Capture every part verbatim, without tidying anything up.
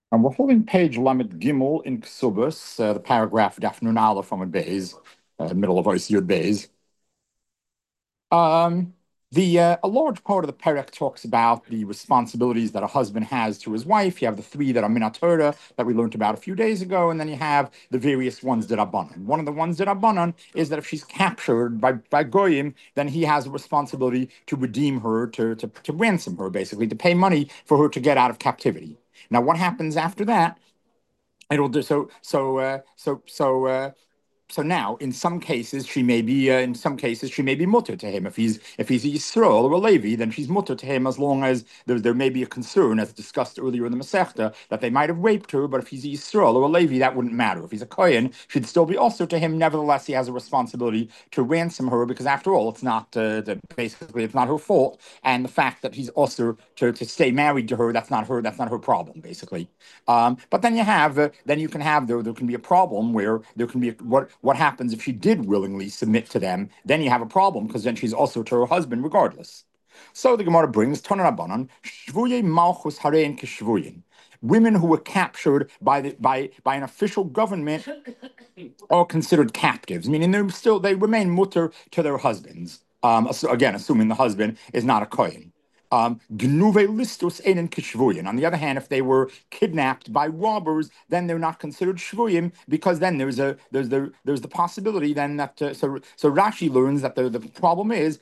And we're holding page Lamed Gimel in Ksubas, uh, the paragraph Daf Nun Aleph from a Beis, uh, middle of Ois Yud Beis. Um, the uh, a large part of the Perek talks about the responsibilities that a husband has to his wife. You have the three that are Minat Torah that we learned about a few days ago, and then you have the various ones that are Banan. One of the ones that are Banan is that if she's captured by, by Goyim, then he has a responsibility to redeem her, to, to, to ransom her, basically, to pay money for her to get out of captivity. Now, what happens after that? It'll do so. So. Uh, so. So. Uh, so now, in some cases, she may be uh, in some cases she may be mutter to him. If he's if he's a Yisrael or a Levi, then she's mutter to him as long as there, there may be a concern, as discussed earlier in the Masechta, that they might have raped her. But if he's a Yisrael or a Levi, that wouldn't matter. If he's a Kohen, she'd still be also to him. Nevertheless, he has a responsibility to ransom her because, after all, it's not uh, the, basically it's not her fault. And the fact that he's also to, to stay married to her, that's not her that's not her problem, basically. Um, but then you have uh, then you can have there there can be a problem where there can be a, what what happens if she did willingly submit to them? Then you have a problem because then she's also to her husband regardless. So the Gemara brings Tanan Rabbanan Shvuye Malchus Harein Kishvuyin. Women who were captured by the by by an official government are considered captives, meaning they still they remain mutter to their husbands. Um, again, assuming the husband is not a kohen. Um, listus einen kishvuyim. On the other hand, if they were kidnapped by robbers, then they're not considered shvuyim because then there's a there's the there's the possibility then that uh, so so Rashi learns that the the problem is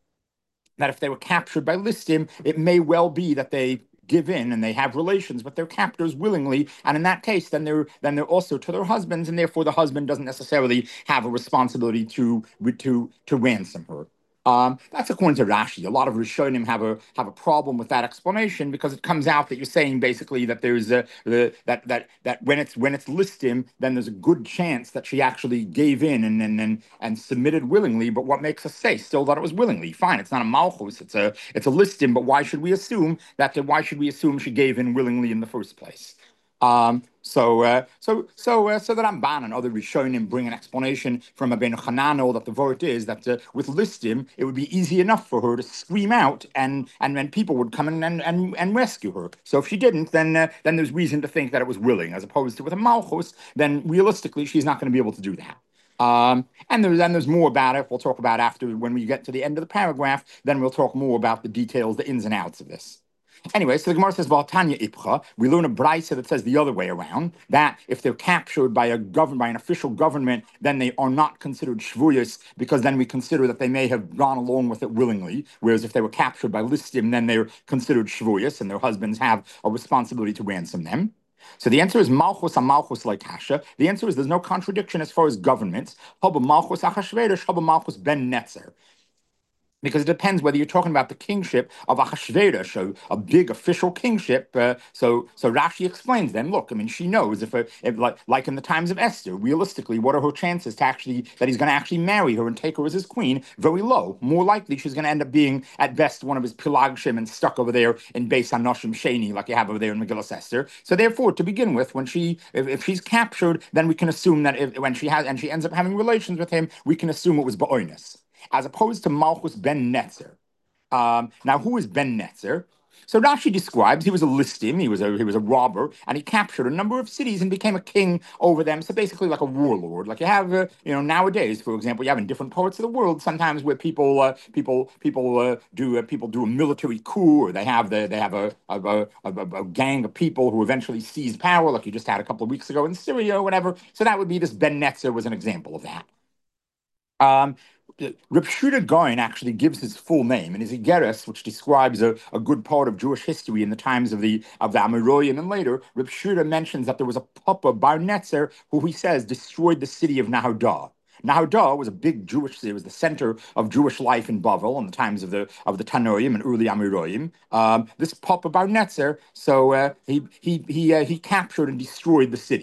that if they were captured by listim, it may well be that they give in and they have relations with their captors willingly, and in that case, then they're then they're also to their husbands, and therefore the husband doesn't necessarily have a responsibility to to to ransom her. Um, that's according to Rashi. A lot of Rishonim have a have a problem with that explanation because it comes out that you're saying basically that there's a the, that that that when it's when it's listim, then there's a good chance that she actually gave in and and and, and submitted willingly. But what makes us say still that it was willingly? Fine, it's not a malchus, it's a it's a listim. But why should we assume that? Why should we assume she gave in willingly in the first place? Um, so, uh, so, so, uh, so that Ramban and other Rishonim bring an explanation from Rabbeinu Hananel that the word is that uh, with listim it would be easy enough for her to scream out, and and then people would come in and and, and rescue her. So if she didn't, then uh, then there's reason to think that it was willing, as opposed to with a malchus. Then realistically, she's not going to be able to do that. Um, and there's then there's more about it. We'll talk about after when we get to the end of the paragraph. Then we'll talk more about the details, the ins and outs of this. Anyway, so the Gemara says, "Valtanya ipcha." We learn a brisa that says the other way around, that if they're captured by a government, by an official government, then they are not considered shvuyas, because then we consider that they may have gone along with it willingly. Whereas if they were captured by listim, then they're considered shvuyas, and their husbands have a responsibility to ransom them. So the answer is malchus a malchus like kasha. The answer is there's no contradiction as far as governments. Haba malchus achashverosh, haba malchus ben netzer. Because it depends whether you're talking about the kingship of Achashverosh, a, a big official kingship. Uh, so, so Rashi explains then. Look, I mean, she knows if, a, if like, like in the times of Esther, realistically, what are her chances to actually that he's going to actually marry her and take her as his queen? Very low. More likely, she's going to end up being at best one of his pilagshim and stuck over there in Beis Hanoshim Sheni, like you have over there in Megillah Esther. So, therefore, to begin with, when she if, if she's captured, then we can assume that if, when she has and she ends up having relations with him, we can assume it was Ba'oinus, as opposed to Malchus ben Netzer. Um, now, who is Ben Netzer? So Rashi describes he was a listim, he was a he was a robber, and he captured a number of cities and became a king over them. So basically, like a warlord, like you have, uh, you know, nowadays, for example, you have in different parts of the world sometimes where people uh, people people uh, do uh, people do a military coup, or they have the they have a a, a, a a gang of people who eventually seize power, like you just had a couple of weeks ago in Syria or whatever. So that would be this Ben Netzer was an example of that. Um, Reb Shmuel Gaon actually gives his full name in his Igeres, which describes a, a good part of Jewish history in the times of the of the Amoraim and later. Reb Shmuel mentions that there was a papa Bar Netzer who he says destroyed the city of Nahodah. Nahodah was a big Jewish city. It was the center of Jewish life in Bavel in the times of the of the Tanoim and early Amoraim. Um, this papa Bar Netzer, so uh, he he he uh, he captured and destroyed the city.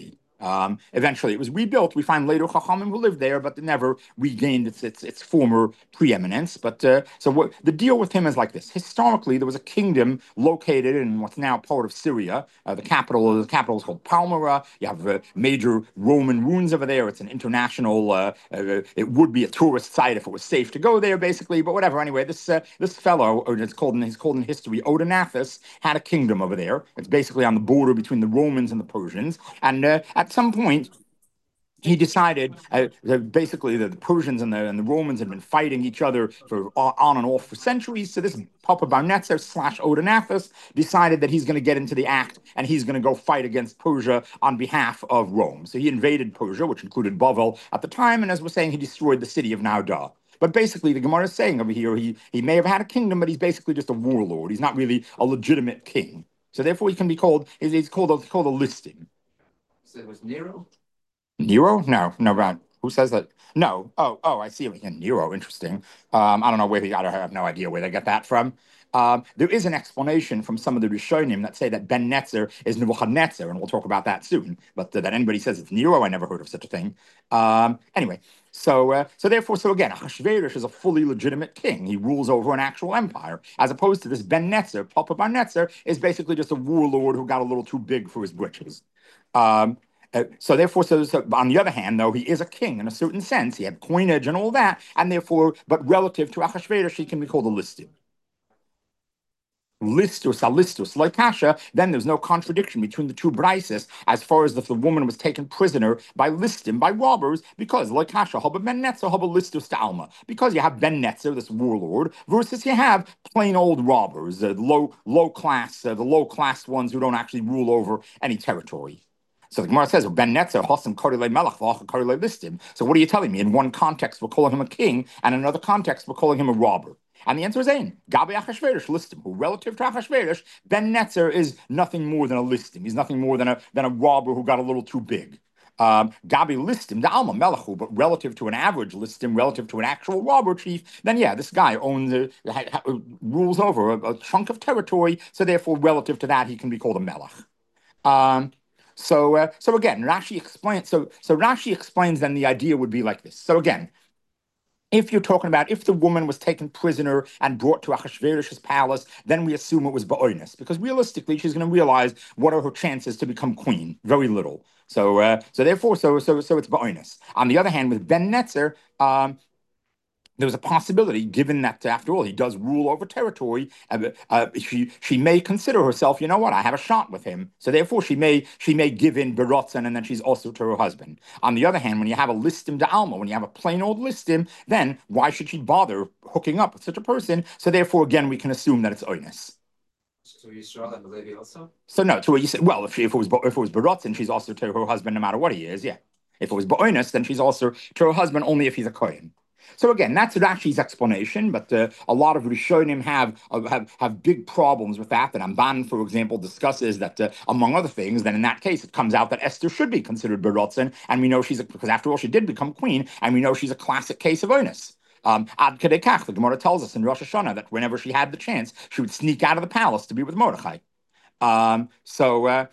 Um, eventually, it was rebuilt. We find later Chachamim who lived there, but it never regained its its, its former preeminence. But uh, so what the deal with him is like this: historically, there was a kingdom located in what's now part of Syria. Uh, the capital, the capital is called Palmyra. You have uh, major Roman ruins over there. It's an international. Uh, uh, it would be a tourist site if it was safe to go there, basically. But whatever. Anyway, this uh, this fellow, or it's called in he's called in history Odenathus, had a kingdom over there. It's basically on the border between the Romans and the Persians. And uh, at some point, he decided uh, that basically that the Persians and the and the Romans had been fighting each other for uh, on and off for centuries. So this Papa Bar Netzer slash Odenathus decided that he's going to get into the act and he's going to go fight against Persia on behalf of Rome. So he invaded Persia, which included Bavel at the time, and as we're saying, he destroyed the city of Nauda. But basically, the Gemara is saying over here, he he may have had a kingdom, but he's basically just a warlord. He's not really a legitimate king. So therefore, he can be called he's, he's called a, called a listing. So it was Nero? Nero? No, no, right. Who says that? No. Oh, oh, I see. Yeah, Nero, interesting. Um, I don't know where he got it. I have no idea where they get that from. Um, there is an explanation from some of the Rishonim that say that Ben Netzer is Nebuchadnezzar, and we'll talk about that soon. But uh, that anybody says it's Nero, I never heard of such a thing. Um, anyway, so uh, so therefore, so again, Ahasuerus is a fully legitimate king. He rules over an actual empire, as opposed to this Ben Netzer, Papa Bar Netzer, is basically just a warlord who got a little too big for his britches. Um, uh, so therefore, so, so on the other hand, though, he is a king in a certain sense. He had coinage and all that, and therefore, but relative to Achashverosh, he can be called a listed. Listus, alistus, like Kasha, then there's no contradiction between the two brises as far as if the woman was taken prisoner by listim, by robbers, because like Kasha, haba ben netzer, haba listus to alma, because you have Ben Netzer, this warlord, versus you have plain old robbers, uh, low low class, uh, the low class ones who don't actually rule over any territory. So the Gemara says, Ben Netzer, Hossam Karile Melech, Karile Listim. So what are you telling me? In one context, we're calling him a king, and in another context, we're calling him a robber. And the answer is Ain. Gabi Achashverosh listim, who relative to Achashverosh, Ben Netzer is nothing more than a listim. He's nothing more than a than a robber who got a little too big. Um, Gabi listim, the Alma Melachu, but relative to an average listim, relative to an actual robber chief, then yeah, this guy owns a, ha, ha, rules over a, a chunk of territory. So therefore, relative to that, he can be called a melech. Um, so, uh, so again, Rashi explains. So, so Rashi explains. Then the idea would be like this. So again, if you're talking about if the woman was taken prisoner and brought to Achashverosh's palace, then we assume it was ba'oinus, because realistically, she's going to realize what are her chances to become queen? Very little. So, uh, so therefore, so so so it's ba'oinus. On the other hand, with Ben Netzer, um, there was a possibility, given that after all he does rule over territory, uh, uh, she she may consider herself, you know what, I have a shot with him. So therefore, she may she may give in berotzen, and then she's also to her husband. On the other hand, when you have a listim de alma, when you have a plain old listim, then why should she bother hooking up with such a person? So therefore, again, we can assume that it's oinus. So you saw that the lady also? So no, to what you said. Well, if, she, if it was if it was berotzen, she's also to her husband, no matter what he is. Yeah. If it was ba'oinus, then she's also to her husband only if he's a kohen. So again, that's Rashi's explanation, but uh, a lot of Rishonim have, uh, have have big problems with that. And Amban, for example, discusses that, uh, among other things, then in that case, it comes out that Esther should be considered berotzen, and we know she's a, because after all, she did become queen, and we know she's a classic case of onus. Um, Ad Kedei Kach, the Gemara tells us in Rosh Hashanah that whenever she had the chance, she would sneak out of the palace to be with Mordechai. Um, so. Uh,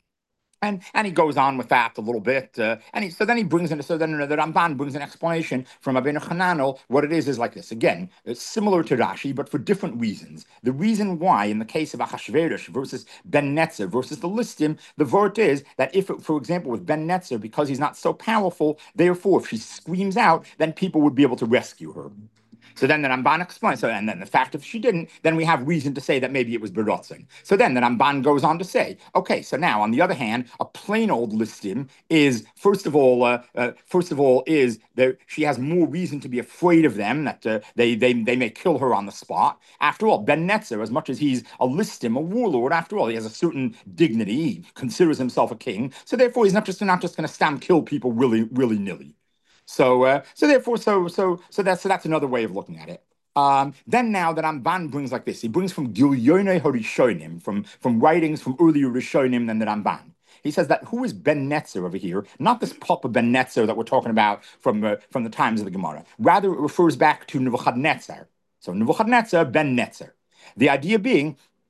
And and he goes on with that a little bit, uh, and he, so then he brings in so then the Ramban brings an explanation from Abinu Hananel. What it is is like this again, it's similar to Rashi, but for different reasons. The reason why, in the case of Achashverosh versus Ben Netzer versus the listim, the vort is that if, it, for example, with Ben Netzer, because he's not so powerful, therefore, if she screams out, then people would be able to rescue her. So then the Ramban explains, so, and then the fact if she didn't, then we have reason to say that maybe it was berotzen. So then the Ramban goes on to say, okay, so now on the other hand, a plain old listim is, first of all, uh, uh, first of all, is that she has more reason to be afraid of them, that uh, they, they they may kill her on the spot. After all, Ben Netzer, as much as he's a listim, a warlord, after all, he has a certain dignity, he considers himself a king, so therefore he's not just, not just going to stamp kill people willy, willy-nilly. So, uh, so therefore, so so so that's so that's another way of looking at it. Um, then now that Ramban brings like this, he brings from Gilyonei Harishonim, from from writings from earlier Rishonim than the Ramban. He says that who is Ben Netzer over here? Not this Papa Ben Netzer that we're talking about from uh, from the times of the Gemara. Rather, it refers back to Nebuchadnezzar. So Nebuchadnezzar Ben Netzer. The idea being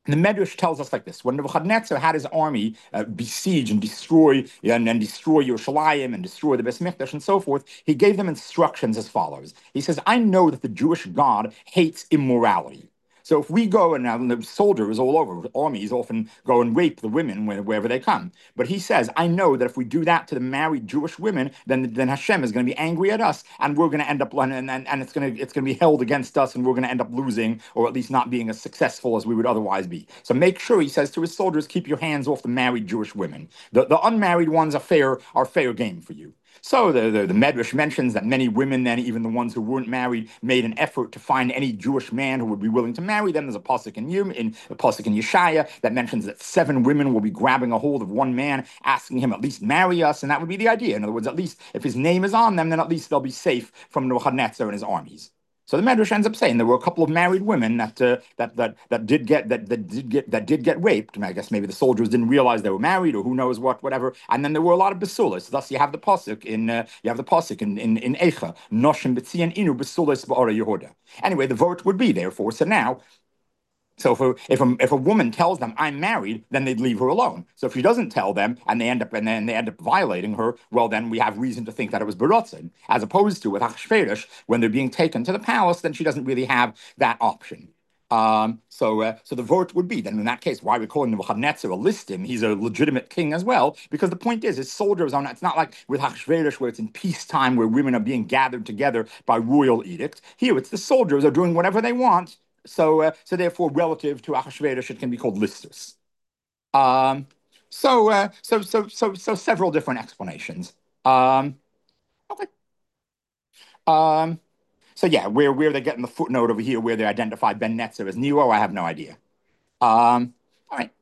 And the Medrash tells us like this: when Nebuchadnezzar had his army uh, besiege and destroy and, and destroy Yerushalayim and destroy the Beis Mikdash and so forth, he gave them instructions as follows. He says, "I know that the Jewish God hates immorality. So if we go and, uh, the soldiers all over, armies often go and rape the women wherever they come. But he says, I know that if we do that to the married Jewish women, then then Hashem is going to be angry at us, and we're going to end up and, and, and it's going to it's going to be held against us, and we're going to end up losing, or at least not being as successful as we would otherwise be. So make sure," he says to his soldiers, "keep your hands off the married Jewish women. The the unmarried ones are fair are fair game for you." So the, the, the Medrash mentions that many women, then even the ones who weren't married, made an effort to find any Jewish man who would be willing to marry them. There's a pasuk in Yum, in a pasuk in Yeshaya that mentions that seven women will be grabbing a hold of one man, asking him at least marry us, and that would be the idea. In other words, at least if his name is on them, then at least they'll be safe from Nebuchadnezzar and his armies. So the Medrash ends up saying there were a couple of married women that uh, that that that did get that that did get that did get raped. I guess maybe the soldiers didn't realize they were married, or who knows what, whatever. And then there were a lot of basulas. Thus, you have the pasuk in uh, you have the pasuk in in in Eicha, Noshim b'tzion inu basulas ba'ara Yehuda. Anyway, the vote would be therefore. So now. So if a, if a if a woman tells them I'm married, then they'd leave her alone. So if she doesn't tell them and they end up and then they end up violating her, well then we have reason to think that it was berotzen. As opposed to with Achashverosh, when they're being taken to the palace, then she doesn't really have that option. Um, so uh, so the vote would be then in that case, why we're calling Nebuchadnezzar a listim, he's a legitimate king as well, because the point is his soldiers are not, it's not like with Achashverosh where it's in peacetime where women are being gathered together by royal edict. Here it's the soldiers are doing whatever they want. So, uh, so therefore, relative to Achashverosh, it can be called listus. Um, so, uh, so, so, so, so, several different explanations. Um, okay. Um, so yeah, where where they're getting the footnote over here, where they identify Ben Netzer as Nero, I have no idea. Um, all right.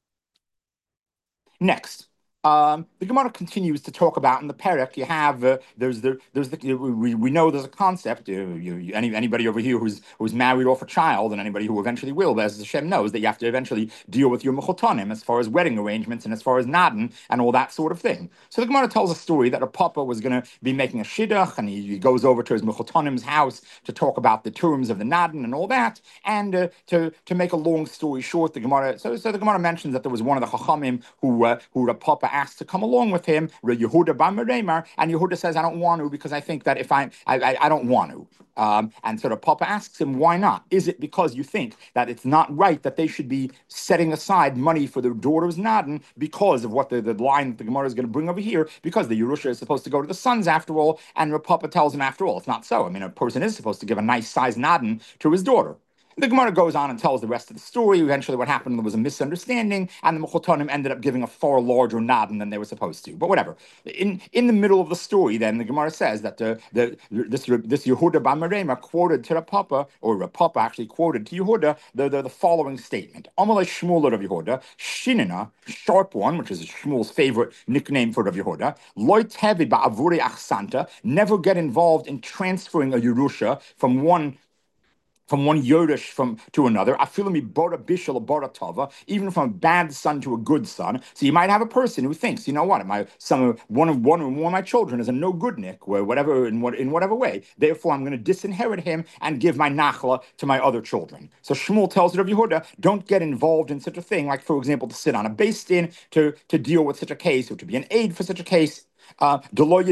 Next. Um, the Gemara continues to talk about in the Perek. You have uh, there's the there's the we, we know there's a concept. Uh, you, you, any anybody over here who's who's married off a child, and anybody who eventually will, as Hashem knows, that you have to eventually deal with your mechotanim as far as wedding arrangements and as far as nadan and all that sort of thing. So the Gemara tells a story that a papa was going to be making a shidduch, and he, he goes over to his mechotanim's house to talk about the terms of the nadan and all that. And uh, to to make a long story short, the Gemara so so the Gemara mentions that there was one of the chachamim who uh, who the papa asked to come along with him, Yehuda bar Meremar, and Yehuda says, I don't want to because I think that if I, I, I, I don't want to. Um, and so the Papa asks him, why not? Is it because you think that it's not right that they should be setting aside money for their daughter's Nadan because of what the, the line that the Gemara is going to bring over here, because the Yerusha is supposed to go to the sons after all, and the Papa tells him after all, it's not so. I mean, a person is supposed to give a nice sized Nadan to his daughter. The Gemara goes on and tells the rest of the story. Eventually, what happened there was a misunderstanding, and the Mechotonim ended up giving a far larger nadan than they were supposed to. But whatever. In in the middle of the story, then the Gemara says that the, the this this Yehuda bar Merema quoted to the Papa, or the Papa actually quoted to Yehuda the, the, the following statement: Amalei Shmuel of Yehuda, Shinina, sharp one, which is Shmuel's favorite nickname for Rav Yehuda, Loi tevi ba'avuri achsanta, never get involved in transferring a Yerusha from one from one Yodesh from to another, afilami bora bishel or bora tava, even from a bad son to a good son. So you might have a person who thinks, you know what, my son, one of one or more of my children is a no good nick, or whatever in what in whatever way. Therefore, I'm going to disinherit him and give my nachla to my other children. So Shmuel tells Rav Yehuda, don't get involved in such a thing, like for example, to sit on a beis din to to deal with such a case or to be an aid for such a case. Uh, because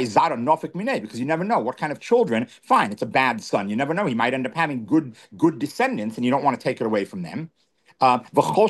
you never know what kind of children. Fine, it's a bad son. You never know. He might end up having good good descendants, and you don't want to take it away from them. Uh,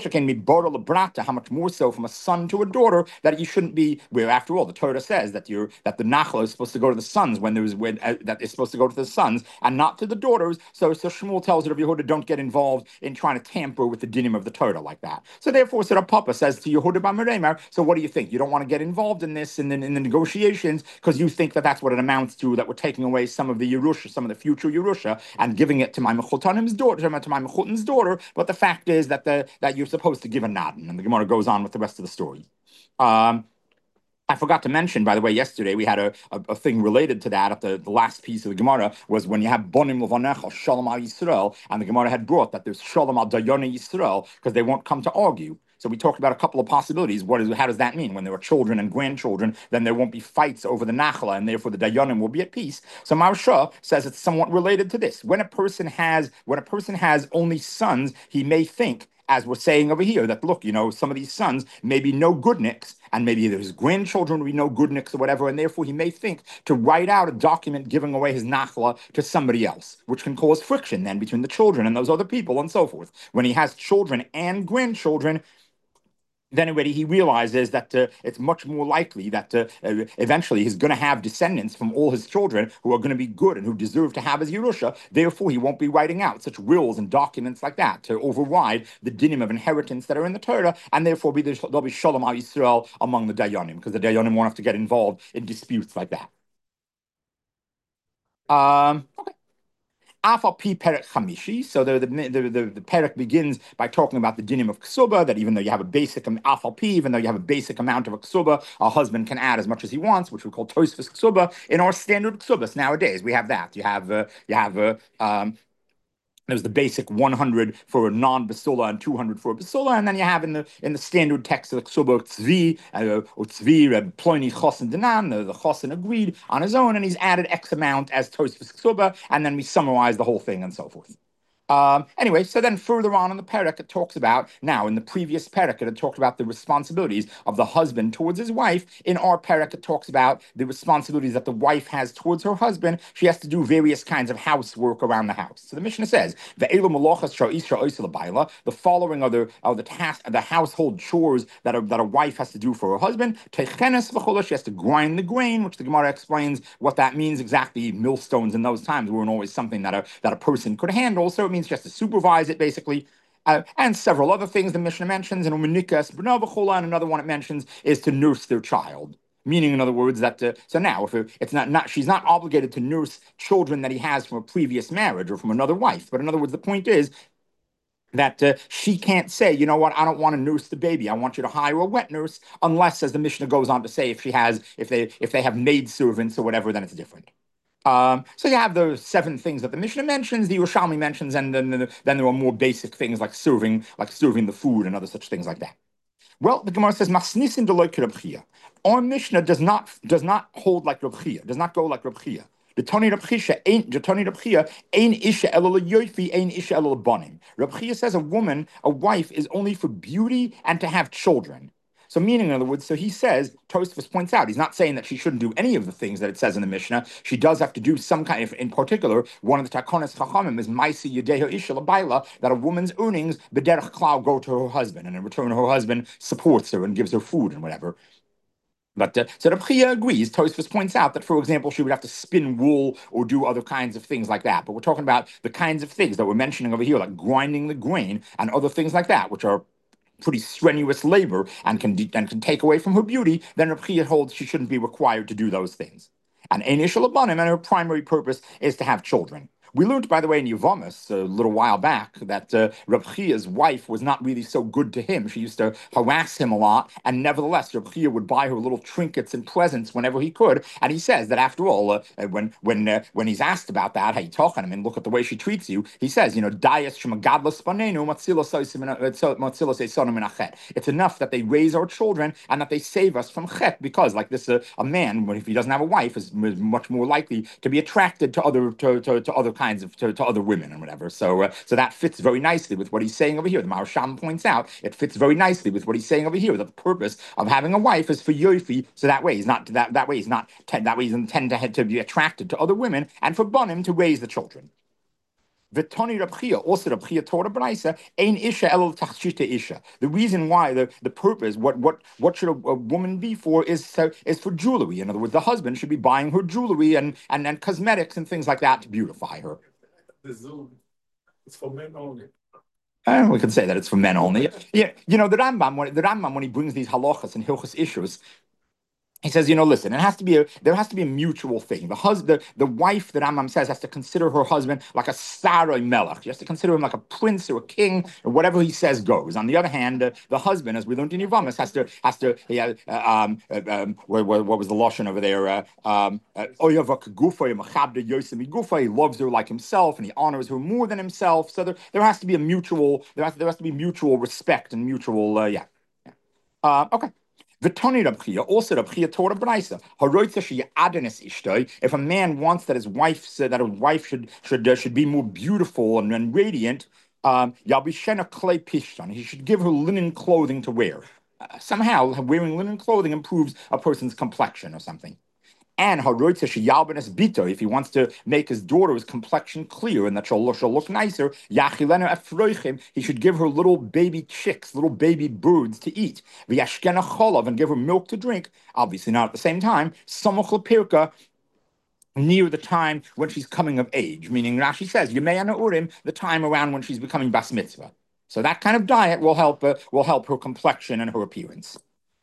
how much more so from a son to a daughter, that you shouldn't be. Where after all, the Torah says that you're that the nachla is supposed to go to the sons when there was when uh, that is supposed to go to the sons and not to the daughters. So so Shmuel tells Rav Yehuda, don't get involved in trying to tamper with the dinim of the Torah like that. So therefore, so the Papa says to Yehuda bar Meremar, so what do you think? You don't want to get involved in this in the, in the negotiations because you think that that's what it amounts to, that we're taking away some of the Yerusha, some of the future Yerusha, and giving it to my mechotanim's daughter, to my mechutan's daughter. But the fact is that the that you're supposed to give a nadan, and the Gemara goes on with the rest of the story. Um, I forgot to mention, by the way, yesterday we had a, a, a thing related to that. At the, the last piece of the Gemara was when you have Bonim Levanecha, Shalom al Yisrael, and the Gemara had brought that there's Shalom al Dayone Yisrael because they won't come to argue. So we talked about a couple of possibilities. What is, how does that mean? When there are children and grandchildren, then there won't be fights over the nachla, and therefore the dayanim will be at peace. So Maharsha says it's somewhat related to this. When a person has when a person has only sons, he may think, as we're saying over here, that look, you know, some of these sons may be no goodniks, and maybe his grandchildren will be no goodniks or whatever, and therefore he may think to write out a document giving away his nachla to somebody else, which can cause friction then between the children and those other people and so forth. When he has children and grandchildren, then already he realizes that uh, it's much more likely that uh, uh, eventually he's going to have descendants from all his children who are going to be good and who deserve to have his Yerusha. Therefore, he won't be writing out such wills and documents like that to override the dinim of inheritance that are in the Torah, and therefore be there'll be shalom al Yisrael among the Dayanim, because the Dayanim won't have to get involved in disputes like that. Um, okay. Afal pi perek chamishi. So the the, the the the perek begins by talking about the dinim of ksuba. That even though you have a basic afal pi, even though you have a basic amount of a ksuba, a husband can add as much as he wants, which we call tosfos ksuba. In our standard ksubas nowadays, we have that. You have uh, you have uh, um, there's the basic one hundred for a non-basula and two hundred for a basula, and then you have in the in the standard text of the ksuba tzvi uh, or tzvi uh, ploni chosin denan. The, the chosin agreed on his own, and he's added X amount as tosfos ksuba, and then we summarize the whole thing and so forth. Um, anyway, so then further on in the perek, it talks about, now in the previous perek, it had talked about the responsibilities of the husband towards his wife. In our perek, it talks about the responsibilities that the wife has towards her husband. She has to do various kinds of housework around the house. So the Mishnah says, the following are the, are the, task, the household chores that a, that a wife has to do for her husband. She has to grind the grain, which the Gemara explains what that means exactly. Millstones in those times weren't always something that a, that a person could handle, so it means she has to supervise it, basically. Uh, and several other things the Mishnah mentions, and Umenikas, and another one it mentions is to nurse their child. Meaning, in other words, that uh, so now if it, it's not not she's not obligated to nurse children that he has from a previous marriage or from another wife. But in other words, the point is that uh, she can't say, you know what, I don't want to nurse the baby. I want you to hire a wet nurse, unless, as the Mishnah goes on to say, if she has, if they if they have maid servants or whatever, then it's different. Um, so you have the seven things that the Mishnah mentions, the Yerushalmi mentions, and then, then there are more basic things like serving, like serving the food and other such things like that. Well, the Gemara says, "Masnisin deloy Reb Chia." Our Mishnah does not does not hold like Reb Chia, does not go like Reb Chia. The Tani Reb Chia ain't the Tani Reb Chia ain't isha elul yofi ain't isha elul banim. Reb Chia says a woman, a wife, is only for beauty and to have children. So meaning, in other words, so he says, Tosfos points out, he's not saying that she shouldn't do any of the things that it says in the Mishnah. She does have to do some kind of, in particular, one of the Takonis Chachamim is Maisi Yedeho Isha Labaila, that a woman's earnings, Bederach Klau, go to her husband, and in return her husband supports her and gives her food and whatever. But uh, so Reb Chia agrees. Tosfos points out that, for example, she would have to spin wool or do other kinds of things like that. But we're talking about the kinds of things that we're mentioning over here, like grinding the grain and other things like that, which are pretty strenuous labor and can de- and can take away from her beauty. Then Reb Chia holds she shouldn't be required to do those things. And Ein Isha Labanim, and her primary purpose is to have children. We learned, by the way, in Yevamos a little while back that uh, Reb Chia's wife was not really so good to him. She used to harass him a lot, and nevertheless, Reb Chia would buy her little trinkets and presents whenever he could. And he says that after all, uh, when when uh, when he's asked about that, how you talk on him and look at the way she treats you, he says, you know, it's enough that they raise our children and that they save us from chet, because like this, uh, a man, if he doesn't have a wife, is, is much more likely to be attracted to other to, to, to other kinds of to, to other women and whatever. So uh, so that fits very nicely with what he's saying over here. The Maharsham points out it fits very nicely with what he's saying over here, that the purpose of having a wife is for yofi, so that way he's not that that way he's not that way he doesn't tend to, to be attracted to other women, and for banim to raise the children. V'tani Reb Chia, also Reb Chia taught a brayso, ein isha elul tachshita isha. The reason why, the, the purpose, what what what should a, a woman be for is uh, is for jewelry. In other words, the husband should be buying her jewelry and and, and cosmetics and things like that to beautify her. The Zoom, it's for men only. Uh, we can say that it's for men only. Yeah, you know the Rambam when the Rambam when he brings these halachas and hilchos issues, he says, you know, listen, it has to be a there has to be a mutual thing. The husband, the, the wife, that Rambam says, has to consider her husband like a sarai melech. She has to consider him like a prince or a king, or whatever he says goes. On the other hand, uh, the husband, as we learned in Yevamos, has to has to yeah, uh, um, uh, um what, what, what was the lashon over there? Uh, um, uh, he loves her like himself, and he honors her more than himself. So there, there has to be a mutual there has there has to be mutual respect and mutual uh, yeah. yeah. Uh, okay. V'tani Reb Chia, also Reb Chia taught a brayso. If a man wants that his wife that his wife should should uh, should be more beautiful and, and radiant, Um, Yabishena clay pishtan. He should give her linen clothing to wear. Uh, somehow, wearing linen clothing improves a person's complexion or something. And Haroitza Shiyalbenes Bito, if he wants to make his daughter's complexion clear and that she'll look, she'll look nicer, Yachilena Afroichim, he should give her little baby chicks, little baby birds to eat. Vyashkena Cholov, and give her milk to drink, obviously not at the same time. Samoch Pirka, near the time when she's coming of age, meaning Rashi says, Yemeyana Urim, the time around when she's becoming Bas Mitzvah. So that kind of diet will help uh, will help her complexion and her appearance.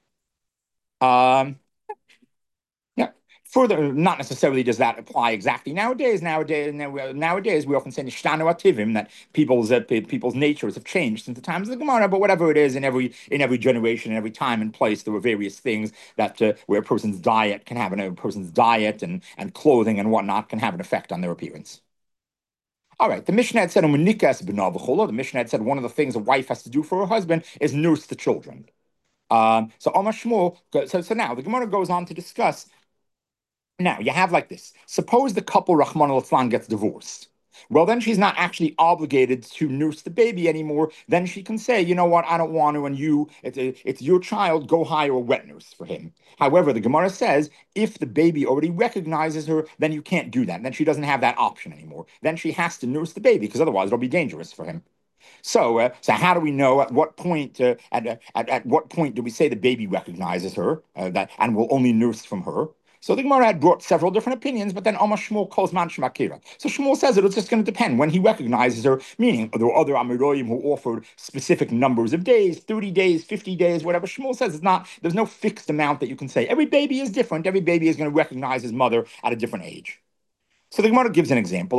Um, Yeah. Further, not necessarily does that apply exactly nowadays. Nowadays, nowadays we often say nishtanu ativim, that people's uh, people's natures have changed since the times of the Gemara. But whatever it is, in every in every generation, in every time and place, there were various things that uh, where a person's diet can have an, a person's diet and and clothing and whatnot can have an effect on their appearance. All right, the Mishnah had said, the Mishnah had said one of the things a wife has to do for her husband is nurse the children. Um, so Amar Shmuel, so, so now the Gemara goes on to discuss. Now, you have like this. Suppose the couple, Rahman al gets divorced. Well, then she's not actually obligated to nurse the baby anymore. Then she can say, you know what, I don't want to, and you, it's, a, it's your child, go hire a wet nurse for him. However, the Gemara says, if the baby already recognizes her, then you can't do that. Then she doesn't have that option anymore. Then she has to nurse the baby, because otherwise it'll be dangerous for him. So, uh, so how do we know at what point? Uh, at, uh, at at what point do we say the baby recognizes her uh, that and will only nurse from her? So the Gemara had brought several different opinions, but then Amar Shmuel calls man Shmakira. So Shmuel says that it's just going to depend when he recognizes her. Meaning, there were other Amiroyim who offered specific numbers of days, thirty days, fifty days, whatever. Shmuel says it's not. There's no fixed amount that you can say. Every baby is different. Every baby is going to recognize his mother at a different age. So the Gemara gives an example.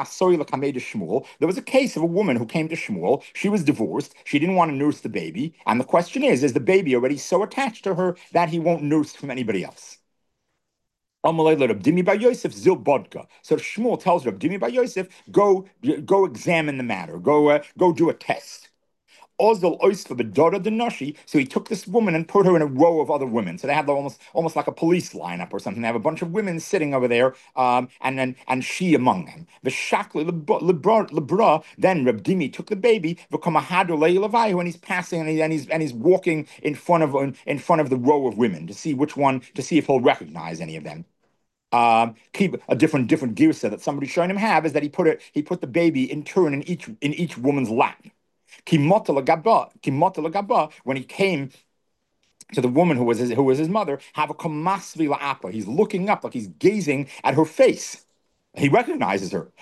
There was a case of a woman who came to Shmuel. She was divorced. She didn't want to nurse the baby. And the question is, is the baby already so attached to her that he won't nurse from anybody else? So Shmuel tells Rabdimi Bar Yosef, go, go examine the matter. Go, uh, go do a test. So he took this woman and put her in a row of other women. So they have almost almost like a police lineup or something. They have a bunch of women sitting over there, um, and and and she among them. The shakli lebra. Then Reb Dimi took the baby, and he's passing and, he, and he's and he's walking in front of in front of the row of women to see which one to see if he'll recognize any of them. Um, keep a different different girsa that somebody's showing him have is that he put it he put the baby in turn in each in each woman's lap. When he came to the woman who was his, who was his mother, have a kamasvi la'apa. He's looking up like he's gazing at her face. He recognizes her.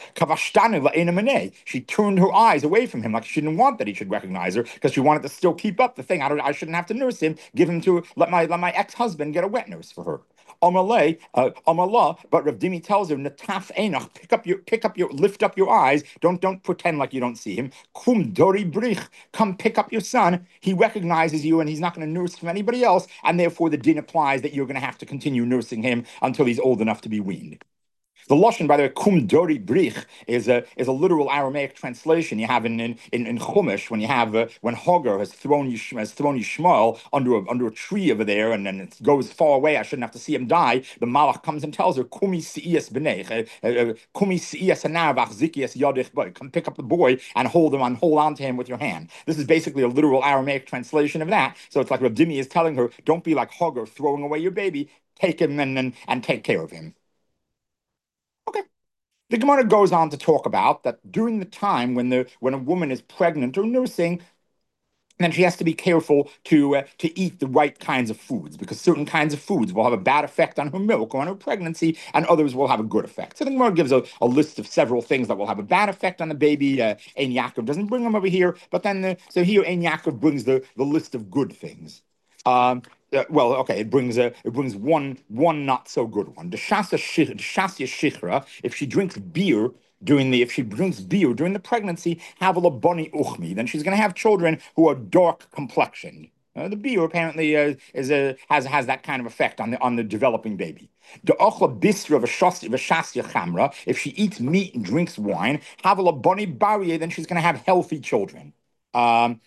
She turned her eyes away from him, like she didn't want that he should recognize her, because she wanted to still keep up the thing. I don't. I shouldn't have to nurse him. Give him to let my let my ex-husband get a wet nurse for her. Amalei, uh, Amalah, but Rav Dimi tells her, Nataf Einach, pick up your, pick up your, lift up your eyes. Don't, don't pretend like you don't see him. Kum Dori Brich, come pick up your son. He recognizes you, and he's not going to nurse from anybody else, and therefore the din applies that you're going to have to continue nursing him until he's old enough to be weaned. The Lashon, by the way, kum dori brich, is a is a literal Aramaic translation you have in in, in, in Chumash when you have uh, when Hagar has thrown Yish, has thrown Yishmael under a under a tree over there, and then it goes far away. I shouldn't have to see him die. The Malach comes and tells her, "Kumi siiyas b'nei, kumi siiyas hanavach zikias yadich boy. Come pick up the boy and hold him on, hold on to him with your hand." This is basically a literal Aramaic translation of that. So it's like Rav Dimi is telling her, "Don't be like Hagar throwing away your baby. Take him and and, and take care of him." Okay. The Gemara goes on to talk about that during the time when the when a woman is pregnant or nursing, then she has to be careful to uh, to eat the right kinds of foods, because certain kinds of foods will have a bad effect on her milk or on her pregnancy, and others will have a good effect. So the Gemara gives a, a list of several things that will have a bad effect on the baby. Uh, Ein Yaakov doesn't bring them over here, but then the, so here Ein Yaakov brings the, the list of good things. Um, uh, well, okay, it brings a it brings one one not so good one. The shasya shichra, if she drinks beer during the if she drinks beer during the pregnancy, have a laboni uchmi, then she's going to have children who are dark complexioned. Uh, the beer apparently uh, is a has has that kind of effect on the on the developing baby. The ochla bisra v'shasya chamra, if she eats meat and drinks wine, have a laboni barie, then she's going to have healthy children. Um,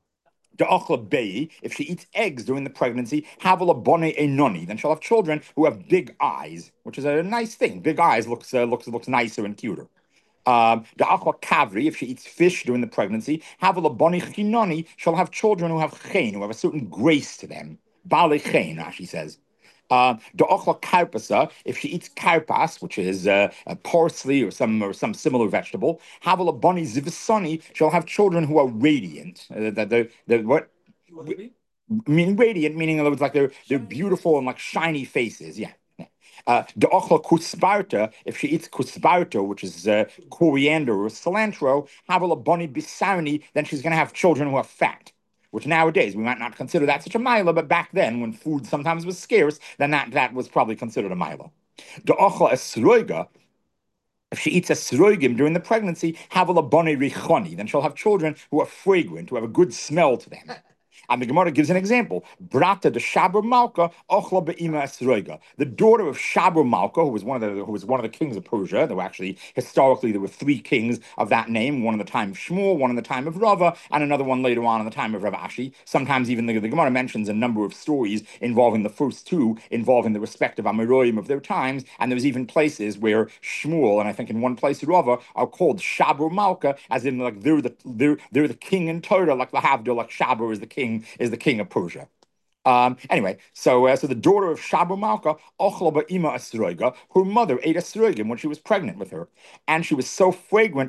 If she eats eggs during the pregnancy, havala bone enoni, then she'll have children who have big eyes, which is a nice thing. Big eyes looks uh, looks looks nicer and cuter. Um, the achla kavri, if she eats fish during the pregnancy, havala bani chinani, she'll have children who have chen, who have a certain grace to them. Bali chen, Rashi says. Uh, the ochla karpasa, if she eats karpas, which is uh, a parsley or some or some similar vegetable, havala bani zivisani, she'll have children who are radiant. Uh, the, the, the, what? Mean radiant, meaning in other words, like they're they're beautiful and like shiny faces. Yeah. Uh, the ochla kusparta, if she eats kusparta, which is uh, coriander or cilantro, havala bani bisarni, then she's going to have children who are fat. Which nowadays we might not consider that such a mila, but back then, when food sometimes was scarce, then that, that was probably considered a mila. The ochla esroiga, if she eats a sroigim during the pregnancy, havala bani richoni, then she'll have children who are fragrant, who have a good smell to them. And the Gemara gives an example. Brata de Shabra Malka, Ochla be'ima esroiga. The daughter of Shabra Malka, who was one of the who was one of the kings of Persia. There were actually historically there were three kings of that name. One in the time of Shmuel, one in the time of Rava, and another one later on in the time of Rav Ashi. Sometimes even the, the Gemara mentions a number of stories involving the first two, involving the respective Amiroim of their times. And there's even places where Shmuel and I think in one place Rava are called Shabra Malka, as in like they're the they're they're the king in Torah, like Lahavdil, like Shabra is the king is the king of Persia. Um, anyway, so uh, so the daughter of Shabu Malka, Ochla Ima Asroiga, her mother ate Asroigim when she was pregnant with her, and she was so fragrant.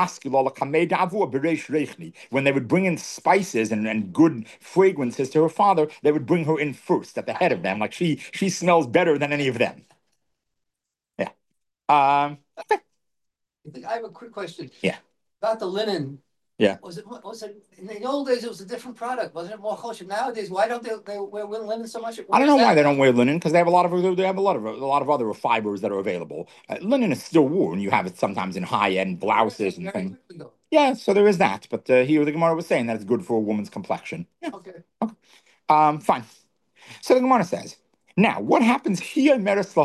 When they would bring in spices and, and good fragrances to her father, they would bring her in first at the head of them, like she she smells better than any of them. Yeah. Um, I have a quick question. Yeah. About the linen. Yeah. Was it was it in the old days? It was a different product, wasn't it? More kosher. Nowadays, why don't they, they wear linen so much? I don't know why they don't wear linen, because they have a lot of they have a lot of a lot of other fibers that are available. Uh, linen is still worn. You have it sometimes in high end blouses and things. Yeah, so there is that. But uh, here the Gemara was saying that it's good for a woman's complexion. Yeah. Okay. Okay. Um. Fine. So the Gemara says. Now, what happens here?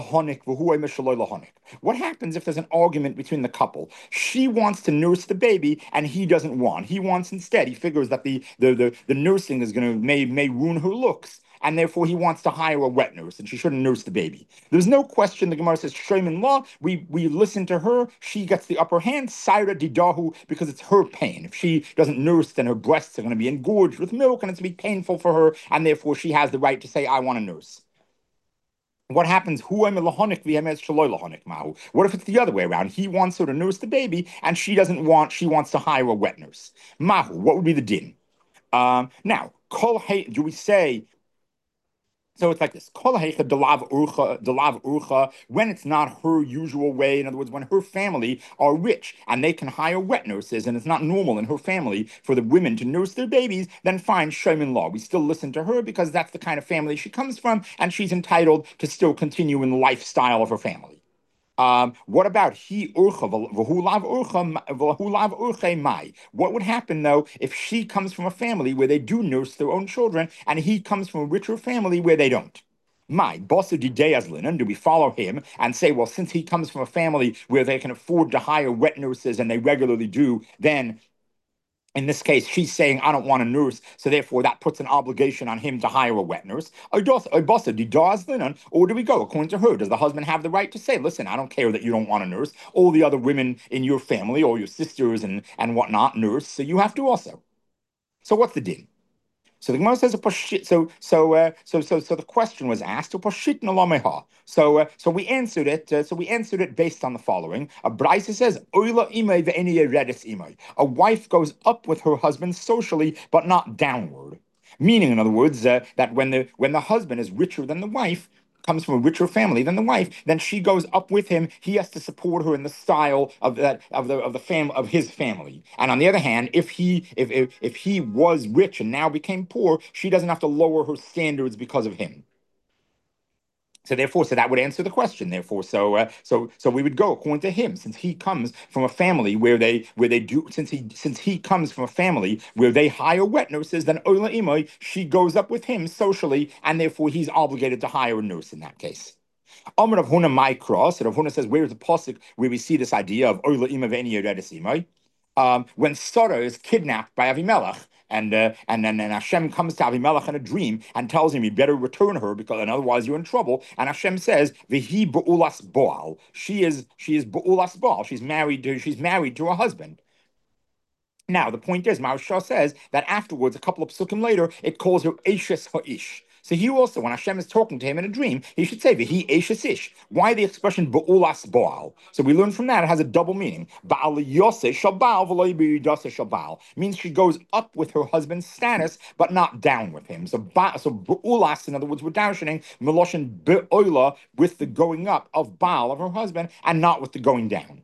What happens if there's an argument between the couple? She wants to nurse the baby, and he doesn't want. He wants instead. He figures that the the the, the nursing is going to may may ruin her looks, and therefore he wants to hire a wet nurse, and she shouldn't nurse the baby. There's no question. The Gemara says, "Shreimin law." We we listen to her. She gets the upper hand. Saira didahu, because it's her pain. If she doesn't nurse, then her breasts are going to be engorged with milk, and it's going to be painful for her, and therefore she has the right to say, "I want to nurse." What happens? What if it's the other way around? He wants her to nurse the baby, and she doesn't want. She wants to hire a wet nurse. Mahu. What would be the din? Um, now, kol hay, do we say? So it's like this: kol heicha delav urcha, delav urcha. When it's not her usual way, in other words, when her family are rich and they can hire wet nurses, and it's not normal in her family for the women to nurse their babies, then fine, shaymin law. We still listen to her because that's the kind of family she comes from, and she's entitled to still continue in the lifestyle of her family. Um, what about he urcha v'hulav urcha v'hulav urcha mai? What would happen though if she comes from a family where they do nurse their own children, and he comes from a richer family where they don't? My boss of linen, do we follow him and say, well, since he comes from a family where they can afford to hire wet nurses and they regularly do, then in this case, she's saying, I don't want a nurse, so therefore that puts an obligation on him to hire a wet nurse. Or do we go according to her? Does the husband have the right to say, listen, I don't care that you don't want a nurse. All the other women in your family, all your sisters and, and whatnot, nurse, so you have to also. So what's the din? So the Gemara says a pashit. So so uh, so so so the question was asked. So uh, so we answered it. Uh, so we answered it based on the following. A Braisa says, a wife goes up with her husband socially, but not downward. Meaning, in other words, uh, that when the when the husband is richer than the wife, comes from a richer family than the wife, then she goes up with him. He has to support her in the style of that of the of the fam of his family. And on the other hand, if he if, if if he was rich and now became poor, she doesn't have to lower her standards because of him. So therefore, so that would answer the question. Therefore, so uh, so so we would go according to him, since he comes from a family where they where they do since he since he comes from a family where they hire wet nurses. Then Ola Imoy, she goes up with him socially, and therefore he's obligated to hire a nurse in that case. Amr of Huna my cross, and Rav Huna says, where's the pasuk where we see this idea of Ola Imoy v'eni Yeredes Imoy? Um, when Sarah is kidnapped by Avimelech. and uh, and then and Hashem comes to Avimelech in a dream and tells him you better return her because and otherwise you're in trouble. And Hashem says, "V'hi ba'ulas Baal." She is she is ba'ulas Baal. She's married to she's married to her husband. Now, the point is, Maharsha says that afterwards, a couple of psukim later, it calls her Eishes Ha'ish. So here also, when Hashem is talking to him in a dream, he should say, V'hi Eishes Ish. Why the expression Ba'ulas Baal? So we learn from that it has a double meaning. Ba'al Yoseh Shal Baal v'lo Yidaseh Shal Baal. Means she goes up with her husband's status, but not down with him. So ba, so Ba'ulas, in other words, we're dashing Meloshin Be'oila with the going up of Baal, of her husband, and not with the going down.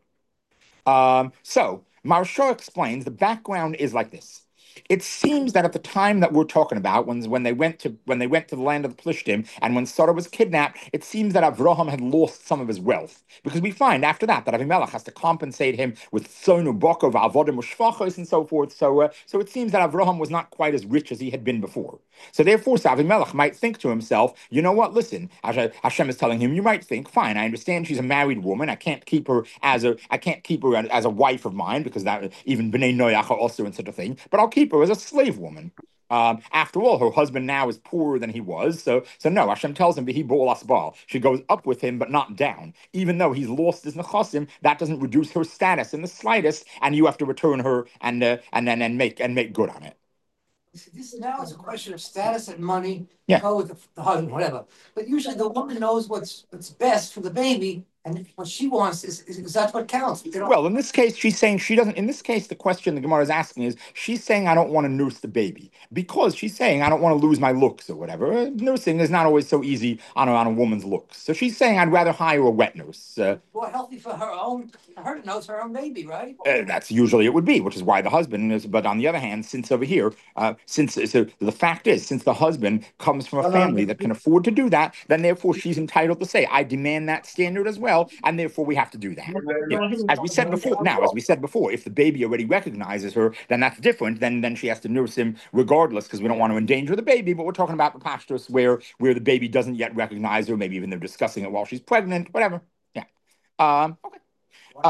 Um, so, Maharsha explains the background is like this. It seems that at the time that we're talking about, when, when they went to when they went to the land of the Plishtim, and when Sarah was kidnapped, it seems that Avraham had lost some of his wealth. Because we find after that that Avimelech has to compensate him with Sonu Bokov, Avodim Ushfachos, and so forth. So uh, so it seems that Avraham was not quite as rich as he had been before. So therefore, so Avimelech might think to himself, you know what, listen, Hashem is telling him, you might think, fine, I understand she's a married woman. I can't keep her as a I can't keep her as a wife of mine, because that even Bnei Noach are also in such a thing, but I'll keep her as a slave woman. Um, after all, her husband now is poorer than he was. So, so no, Hashem tells him, he ba'ulas Baal. She goes up with him, but not down. Even though he's lost his nechasim, that doesn't reduce her status in the slightest, and you have to return her and uh, and then and make and make good on it. This now is a question of status and money. Yeah. Go with the, the husband, whatever. But usually the woman knows what's what's best for the baby, and what she wants is, is, is that's what counts. Well, in this case, she's saying she doesn't. In this case, the question the Gemara is asking is, she's saying I don't want to nurse the baby because she's saying I don't want to lose my looks or whatever. Uh, nursing is not always so easy on a, on a woman's looks. So she's saying I'd rather hire a wet nurse. Uh, More healthy for her own, for her to nurse her own baby, right? Uh, that's usually it would be, which is why the husband is. But on the other hand, since over here, uh, since so the fact is, since the husband comes from a family that can afford to do that, then therefore she's entitled to say, I demand that standard as well, and therefore we have to do that. Yeah. As we said before, now as we said before, if the baby already recognizes her, then that's different. Then then she has to nurse him regardless, because we don't want to endanger the baby. But we're talking about the pastors where where the baby doesn't yet recognize her, maybe even they're discussing it while she's pregnant, whatever. Yeah. Um, okay. Uh,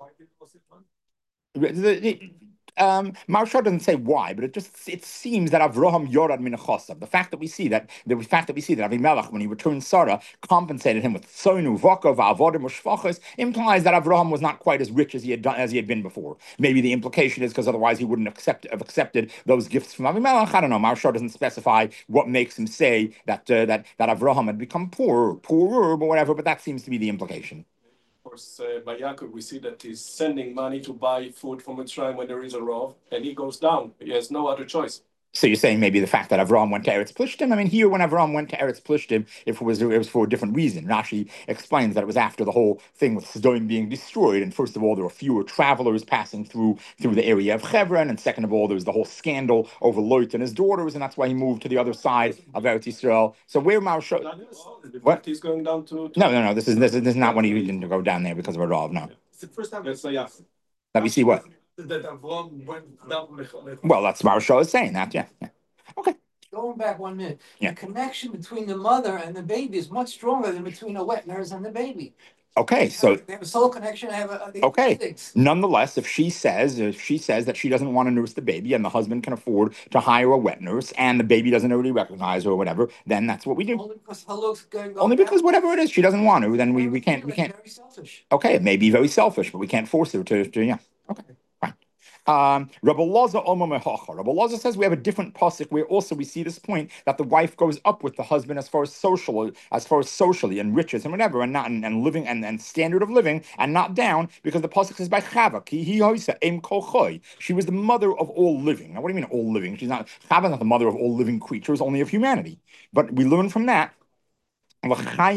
The, the, um, Maharsha doesn't say why, but it just it seems that Avraham yorad min chasav. The fact that we see that the fact that we see that Avimelech, when he returned Sarah, compensated him with sonu vokov avodim ushfachos, implies that Avraham was not quite as rich as he had done as he had been before. Maybe the implication is because otherwise he wouldn't accept have accepted those gifts from Avimelech. I don't know. Maharsha doesn't specify what makes him say that uh, that that Avraham had become poorer, poorer, or whatever. But that seems to be the implication. Of course, uh, by Yaakov, we see that he's sending money to buy food from Mitzrayim when there is a rov, and he goes down. He has no other choice. So you're saying maybe the fact that Avram went to Eretz Plishtim? I mean, here when Avram went to Eretz Plishtim, if it was it was for a different reason. Rashi explains that it was after the whole thing with Sodom being destroyed, and first of all, there were fewer travelers passing through through the area of Hebron, and second of all, there was the whole scandal over Lot and his daughters, and that's why he moved to the other side of Eretz Yisrael. So where Maharsha? What? He's going down to. to no, no, no. This is this is, this is not when he didn't go down there because of a Rav. No. It's the first time. That's yeah. That we see what? That Avram went down. Well, that's Maharsha is saying that. Yeah. Yeah. Okay. Going back one minute, yeah. The connection between the mother and the baby is much stronger than between a wet nurse and the baby. Okay, so they have a soul connection. They have a, okay. Instincts. Nonetheless, if she says if she says that she doesn't want to nurse the baby, and the husband can afford to hire a wet nurse, and the baby doesn't already recognize her or whatever, then that's what we do. Only because her looks going. Only because whatever it is, she doesn't want to. Then we, we can't we can't. Very selfish. Okay, it may be very selfish, but we can't force her to. to yeah. Okay. Fine. Um, Rabbi Loza Omer Mehacha. Rabbi Loza says we have a different pasuk where also we see this point that the wife goes up with the husband as far as social, as far as socially and riches and whatever, and not and, and living and, and standard of living, and not down, because the pasuk says by Chava ki hi hoisa em kol choy. She was the mother of all living. Now, what do you mean all living? She's not Chava, not the mother of all living creatures, only of humanity. But we learn from that. Means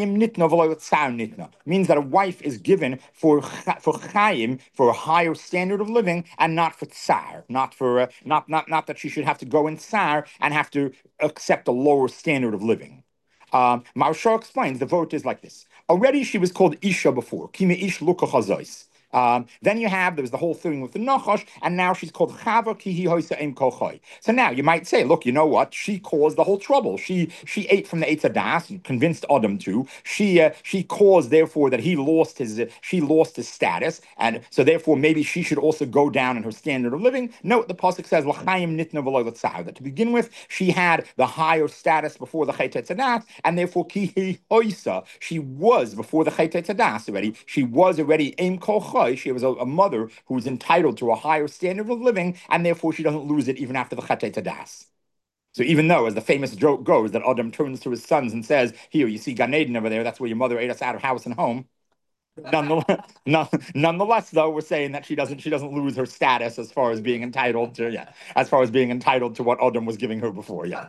that a wife is given for for chayim, for a higher standard of living, and not for tsar, not for uh, not not not that she should have to go in tsar and have to accept a lower standard of living. Um, Maharsha explains the vote is like this. Already she was called Isha before. Kime Ish Luka Chazos. Um, then you have, there was the whole thing with the Nachash, and now she's called Chava Kihi Hoisa Im Kochoi. So now you might say, look, you know what? She caused the whole trouble. She she ate from the Eitz Hadas and convinced Adam to. She uh, she caused, therefore, that he lost his uh, she lost his status, and so therefore maybe she should also go down in her standard of living. Note the pasuk says L'chaim nitna v'lo l'tzar, that to begin with she had the higher status before the Chet Hadas, and therefore Kihi Hoisa, she was before the Chet Hadas already. She was already Im Kochoi. She was a, a mother who was entitled to a higher standard of living, and therefore she doesn't lose it even after the Chet Hadas. So even though, as the famous joke goes, that Adam turns to his sons and says, "Here, you see Gan Eden over there. That's where your mother ate us out of house and home." Nonetheless, none, nonetheless, though, we're saying that she doesn't she doesn't lose her status as far as being entitled to yeah, as far as being entitled to what Adam was giving her before. Yeah,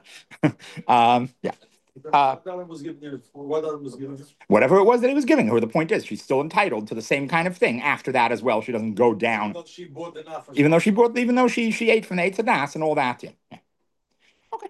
um, yeah. Uh, was giving her, what was giving her. Whatever it was that he was giving her, the point is she's still entitled to the same kind of thing after that as well. She doesn't go down. Even though she bought enough. Even though she brought, even though she she ate from the Eitz Hadas and all that. Yeah. yeah. Okay.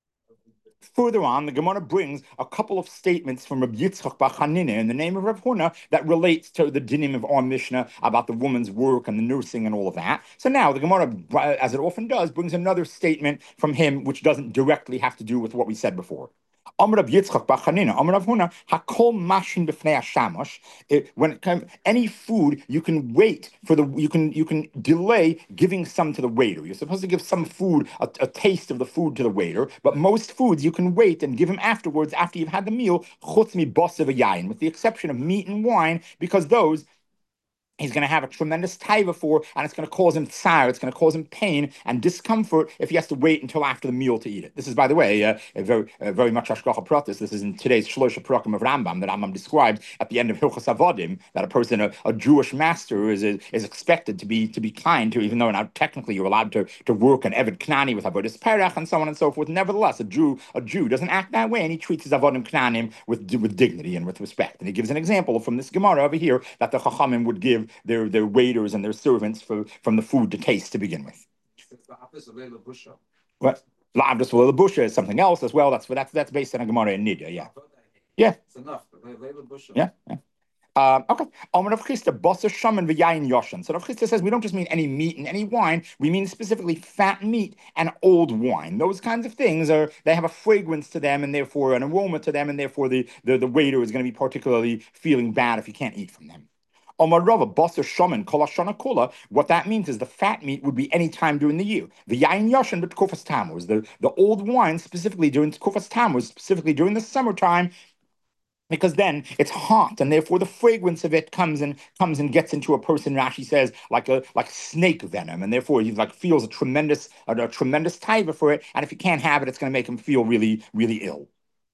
Further on, the Gemara brings a couple of statements from Rabbi Yitzchak Bar Chanina in the name of Rav Huna that relates to the dinim of our Mishnah about the woman's work and the nursing and all of that. So now the Gemara, as it often does, brings another statement from him which doesn't directly have to do with what we said before. Amar Rav Yitzchak Bar Chanina, Amar Rav Huna, Hakol mashin b'fnei hashamash. When it comes any food, you can wait for the you can you can delay giving some to the waiter. You're supposed to give some food a, a taste of the food to the waiter, but most foods you can wait and give him afterwards after you've had the meal. Chutz mi basa v'yayin, with the exception of meat and wine, because those he's going to have a tremendous taiva for, and it's going to cause him tsar, it's going to cause him pain and discomfort if he has to wait until after the meal to eat it. This is, by the way, uh, a very uh, very much Hashgacha Pratis. This is in today's Shlosha Prakim of Rambam, that Rambam described at the end of Hilchos Avodim, that a person, a, a Jewish master, is, is is expected to be to be kind to, even though now technically you're allowed to, to work an Eved Knani with Avodas Perach and so on and so forth. Nevertheless, a Jew a Jew doesn't act that way, and he treats his Avodim Knanim with, with dignity and with respect. And he gives an example from this Gemara over here that the Chachamim would give their their waiters and their servants for from the food to taste to begin with. It's the opposite of Leila Busha. What? La'avdus Leila Busha is something else as well. That's that's that's based on a Gemara in Nida. Yeah. Yeah. It's enough. But Leila Busha. Yeah. yeah. Um, okay. Amar Rav Chisda, Basa Shaman v'Yayin Yoshan. So Rav Chisda says we don't just mean any meat and any wine. We mean specifically fat meat and old wine. Those kinds of things are they have a fragrance to them and therefore an aroma to them, and therefore the the, the waiter is going to be particularly feeling bad if he can't eat from them. Omar Rava, Basar Shaman, Kol Hashana Kula. What that means is the fat meat would be any time during the year. The Yain Yashan, but Tkufas Tammuz, the the old wine specifically during Tkufas Tammuz, specifically during the summertime, because then it's hot, and therefore the fragrance of it comes and comes and gets into a person. Rashi says like a like snake venom, and therefore he like feels a tremendous a, a tremendous taiva for it. And if he can't have it, it's going to make him feel really really ill.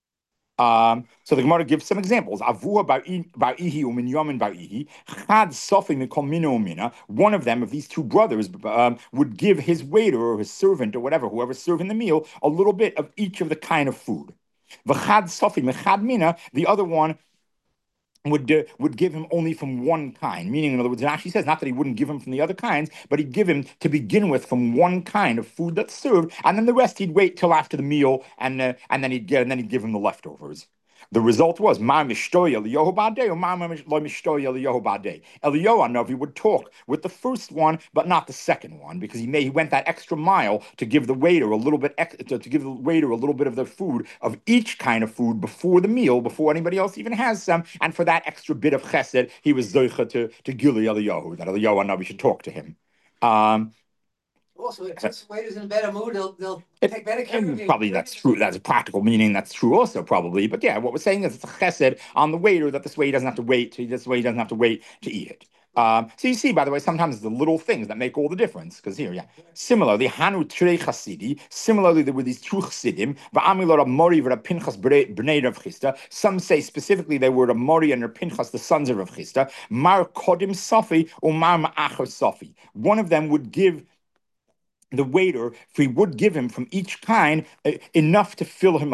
Um, so the Gemara gives some examples. Avua Barihi umin Yamin Barihi Chad Sofi mikol mino mina. One of them, of these two brothers, um, would give his waiter or his servant or whatever, whoever's serving the meal, a little bit of each of the kind of food. V'chad Sofi mechad mina. The other one would uh, would give him only from one kind. Meaning, in other words, Rashi says not that he wouldn't give him from the other kinds, but he'd give him to begin with from one kind of food that's served, and then the rest he'd wait till after the meal, and uh, and then he'd get and then he'd give him the leftovers. The result was Mar Mishtoy Eliyahu Badei or Mar Mishtoy Eliyahu Badei. Eliyahu Hanavi would talk with the first one, but not the second one, because he may he went that extra mile to give the waiter a little bit ex, to, to give the waiter a little bit of the food of each kind of food before the meal, before anybody else even has some. And for that extra bit of chesed, he was zoicha to to Gili Eliyahu, that Eliyahu Hanavi should talk to him. Um, Also, if the waiter's in a better mood, they'll they'll It, take better care of you. probably that's true. That's a practical meaning. That's true also, probably. But yeah, what we're saying is it's a chesed on the waiter that this way he doesn't have to wait. This way he doesn't have to wait to eat it. Um, so you see, by the way, sometimes it's the little things that make all the difference. Because here, yeah. Similarly, Hanu Trei Chasidi. Similarly, there were these two Chasidim. Va'amilor Mori v'Rab Pinchas b'nei Rav Chisda. Some say specifically they were Rav Mori and Rav Pinchas, the sons of Rav Chisda. Mar Kodim Safi or Mar Ma'achar Safi. One of them would give the waiter, if he would give him from each kind uh, enough to fill him up.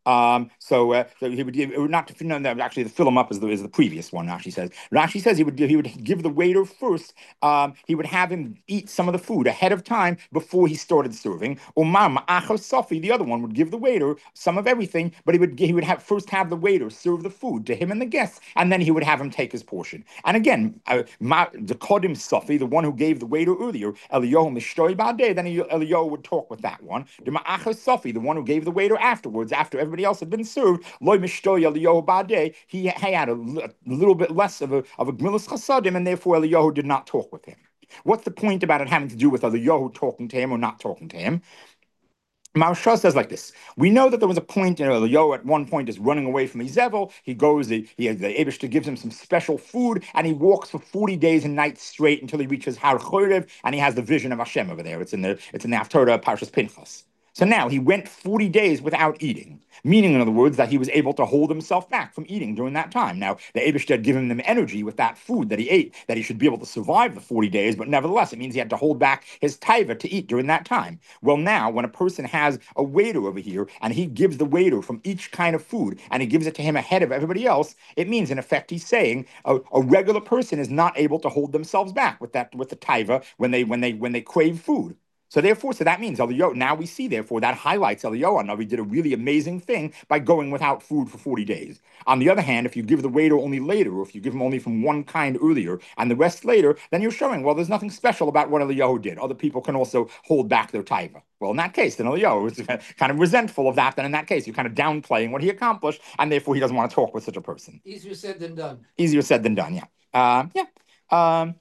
Um, so, uh, so he would give, it would not, no, no, actually, the fill him up is the, is the previous one, Rashi says. Rashi says he would, he would give the waiter first, um, he would have him eat some of the food ahead of time before he started serving. Umar Ma'achar Safi, the other one, would give the waiter some of everything, but he would, he would have first have the waiter serve the food to him and the guests, and then he would have him take his portion. And again, uh, Ma, the Kodim Safi, the one who gave the waiter earlier, Eliyahu Mishtoi Ba'adeh, then Eliyahu would talk with that one. The Ma'achar Safi, the one who gave the waiter afterwards, after every everybody else had been served, loy mishtoy Eliyahu ba'adeh, he, he had a, a little bit less of a of a gmilas chasadim, and therefore Eliyahu did not talk with him. What's the point about it having to do with Eliyahu talking to him or not talking to him? Maharsha says like this: we know that there was a point, you know, Eliyahu at one point is running away from Izevel. He goes, he, he the Eibishter gives him some special food, and he walks for forty days and nights straight until he reaches Har Chorev, and he has the vision of Hashem over there. It's in the it's in the Haftarah Parshas Pinchas. So now he went forty days without eating, meaning, in other words, that he was able to hold himself back from eating during that time. Now, the Eibishter had given him energy with that food that he ate, that he should be able to survive the forty days, but nevertheless, it means he had to hold back his taiva to eat during that time. Well, now, when a person has a waiter over here, and he gives the waiter from each kind of food, and he gives it to him ahead of everybody else, it means, in effect, he's saying a, a regular person is not able to hold themselves back with that with the taiva when they when they when they crave food. So therefore, so that means Eliyahu, now we see, therefore, that highlights Eliyahu. Now, he did a really amazing thing by going without food for forty days. On the other hand, if you give the waiter only later, or if you give him only from one kind earlier and the rest later, then you're showing, well, there's nothing special about what Eliyahu did. Other people can also hold back their taiva. Well, in that case, then Eliyahu is kind of resentful of that. Then in that case, you're kind of downplaying what he accomplished, and therefore he doesn't want to talk with such a person. Easier said than done. Easier said than done, yeah. Uh, yeah. Um,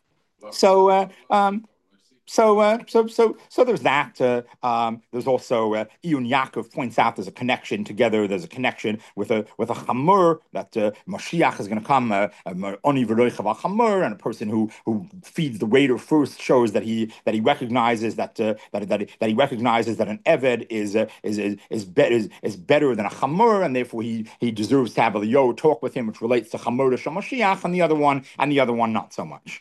so, uh, um, So, uh, so, so, so there's that. Uh, um, there's also uh, Iyun Yaakov points out there's a connection together. There's a connection with a with a chamur that uh, Mashiach is going to come. Uh, Oni v'roichav chamur, and a person who who feeds the waiter first shows that he that he recognizes that uh, that that that he recognizes that an eved is uh, is is is, be- is is better than a chamur, and therefore he he deserves to have a Eliyahu talk with him, which relates to chamur to Mashiach, and the other one and the other one not so much.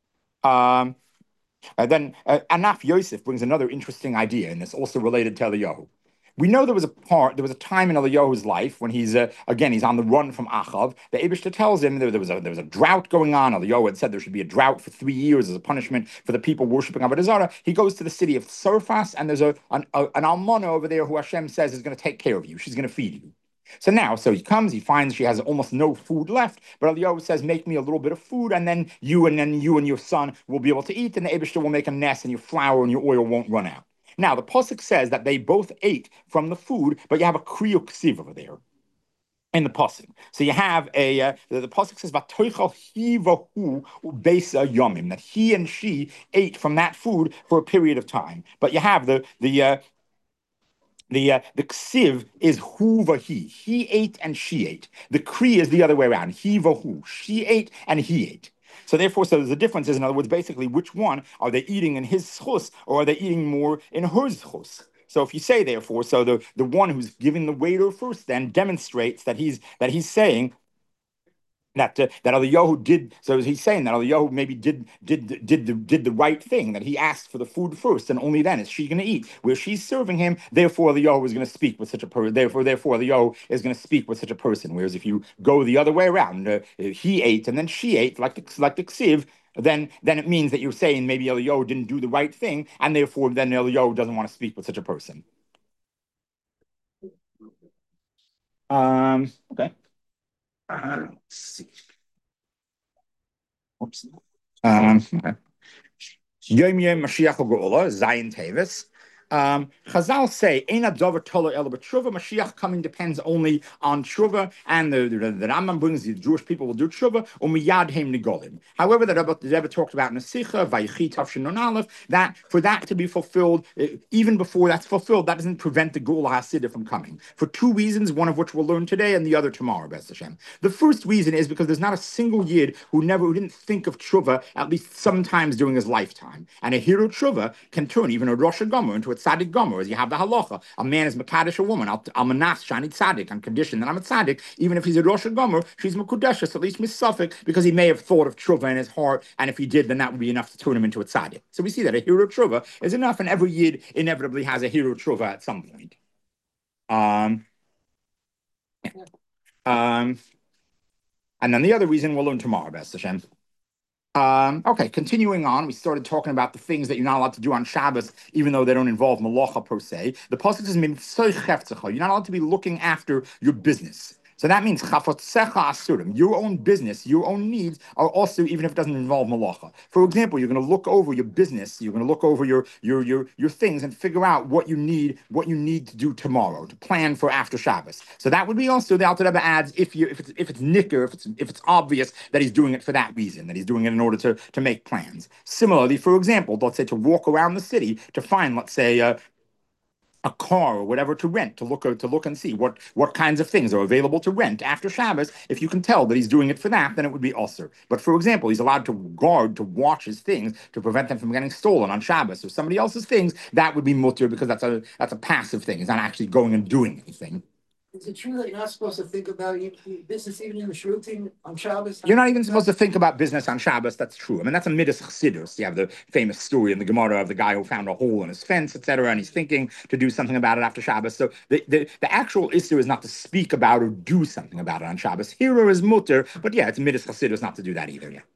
Um. Uh, then uh, Anaf Yosef brings another interesting idea, and it's also related to Eliyahu. We know there was a part, there was a time in Eliyahu's life when he's uh, again he's on the run from Achav. The Eibishter tells him there, there was a there was a drought going on. Eliyahu had said there should be a drought for three years as a punishment for the people worshiping Avodah Zarah. He goes to the city of Surfas, and there's a an, a, an almana over there who Hashem says is going to take care of you. She's going to feed you. So now, so he comes, he finds she has almost no food left, but Eliyahu says, make me a little bit of food, and then you and then you and your son will be able to eat, and the Eibishter will make a nest, and your flour and your oil won't run out. Now, the Pasuk says that they both ate from the food, but you have a kriyo ksiv over there in the pasuk. So you have a uh, the, the pasuk says vatoichal hi vahu beisa yomim, that he and she ate from that food for a period of time. But you have the the uh, The uh, the ksiv is hu vahi. He ate and she ate. The kri is the other way around. He vahu. She ate and he ate. So therefore, so the difference is, in other words, basically, which one are they eating in his schus, or are they eating more in her schus? So if you say, therefore, so the, the one who's giving the waiter first then demonstrates that he's that he's saying that uh, that Eliyahu did. So he's saying that Eliyahu maybe did did did the did the right thing, that he asked for the food first, and only then is she going to eat. Where she's serving him, therefore Eliyahu is going to speak with such a person. Therefore, therefore Eliyahu is going to speak with such a person. Whereas if you go the other way around, uh, he ate and then she ate, like the like the ksiv, then then it means that you're saying maybe Eliyahu didn't do the right thing, and therefore then Eliyahu doesn't want to speak with such a person. Um. Okay. Uh, let's see. Oops. Um, okay. Yom Yom Mashiach Geula, Zayin Tevis. Um, Chazal say, "Eina dover tolo ela b'tshuva." Mashiach coming depends only on tshuva, and the, the, the Rambam brings the Jewish people will do tshuva. Umiyad heim nigolim. However, that the Rebbe talked about in the Sikha, Vayichi Tavshin Nun Aleph, that for that to be fulfilled, even before that's fulfilled, that doesn't prevent the Geula Hasidah from coming. For two reasons, one of which we'll learn today, and the other tomorrow, B'ez Hashem. The first reason is because there's not a single yid who never who didn't think of tshuva at least sometimes during his lifetime, and a hero tshuva can turn even a Rosh Gomer into a tzaddik gomer, as you have the halacha. A man is mekadesh a woman. I'll manas shani tzaddik on condition that I'm a tzaddik. Even if he's a rosh gomer, she's mekudeshes, at least misafik, because he may have thought of tshuva in his heart, and if he did, then that would be enough to turn him into a tzaddik. So we see that a hero tshuva is enough, and every yid inevitably has a hero tshuva at some point. Um. Um, and then the other reason we'll learn tomorrow, Best Hashem. Um, okay, continuing on, we started talking about the things that you're not allowed to do on Shabbos, even though they don't involve malacha per se. The pasuk says, "Mitzvah chefzecha." You're not allowed to be looking after your business. So that means chafotzecha asurim. Your own business, your own needs are also, even if it doesn't involve malacha. For example, you're going to look over your business, you're going to look over your your your your things and figure out what you need, what you need to do tomorrow to plan for after Shabbos. So that would be also the Alter Rebbe adds if you if it's if it's nicker, if it's if it's obvious that he's doing it for that reason, that he's doing it in order to to make plans. Similarly, for example, let's say to walk around the city to find, let's say, uh, a car or whatever to rent, to look to look and see what what kinds of things are available to rent after Shabbos. If you can tell that he's doing it for that, then it would be usher. But for example, he's allowed to guard, to watch his things to prevent them from getting stolen on Shabbos or somebody else's things. That would be mutter because that's a that's a passive thing. He's not actually going and doing anything. Is it true that you're not supposed to think about your business even in the shrutim on Shabbos? You're not even supposed to think about business on Shabbos. That's true. I mean, that's a midas chassidus. You have the famous story in the Gemara of the guy who found a hole in his fence, et cetera, and he's thinking to do something about it after Shabbos. So the, the, the actual issue is not to speak about or do something about it on Shabbos. Hira is mutter, but yeah, it's midas chassidus not to do that either. Yeah.